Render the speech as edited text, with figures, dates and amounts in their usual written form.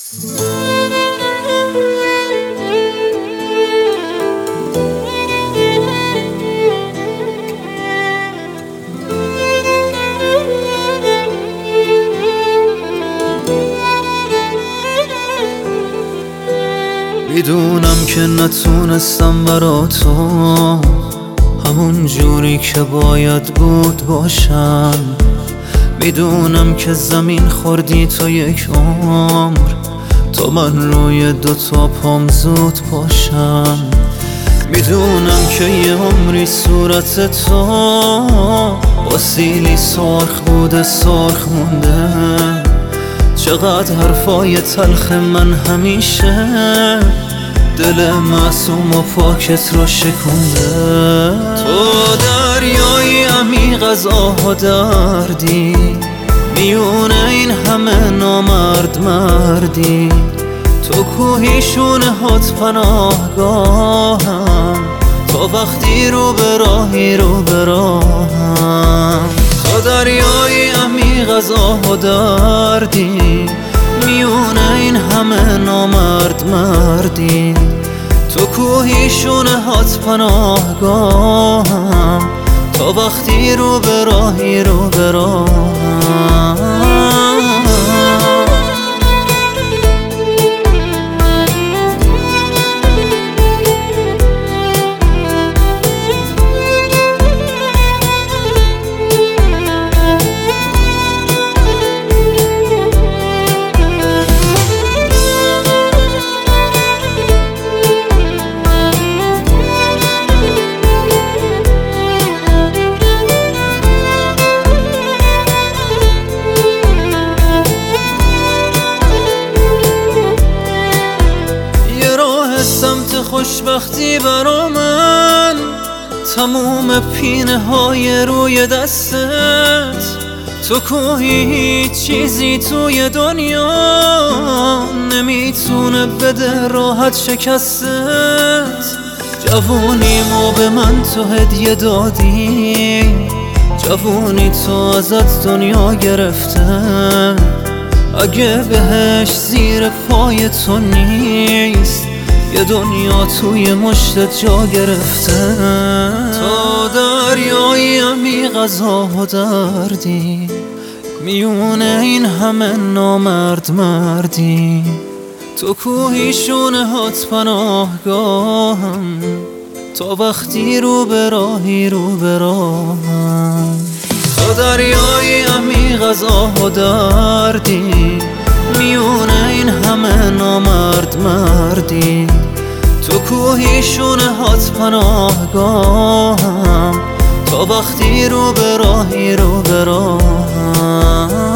میدونم که نتونستم برا تو همون جوری که باید بود باشم. میدونم که زمین خوردی تو یک عمر تا من روی دوتا پام زود باشم. میدونم که یه عمری صورت تو با سیلی سرخ بوده سرخ مونده. چقدر حرفای تلخ من همیشه دل معصوم و پاکت رو شکونده. تو دریای عمیق از آه و دردی، میونه این همه نامرد مردی. تو کوهی شونه هات پناهگاهم، تا وقتی رو به راهی رو به راهم. تو دریای عمیق از آه و دردی، میونه این همه نامرد مردی. تو کوهی شونه هات پناهگاهم، تا وقتی رو به راهی رو به راهم. سمت خوشبختی برا من، تموم پینه های روی دستت. تو کوهی هیچ چیزی توی دنیا نمیتونه بده راحت شکستت. جوونیمو به من تو هدیه دادی، جوونی تو ازت دنیا گرفته. اگه بهش زیر پای تو نیست، یه دنیا توی مشتت جا گرفته. تو دریای عمیق از آه و دردی، میونه این همه نامرد مردی. تو کوهی شونه هات پناهگاهم، تا وقتی رو به راهی رو به راهم. تو دریای عمیق از آه و دردی، میونه این همه نامرد مردی. تو کوهی شونه هات پناهگاهم، تا وقتی رو به راهی رو به راهم.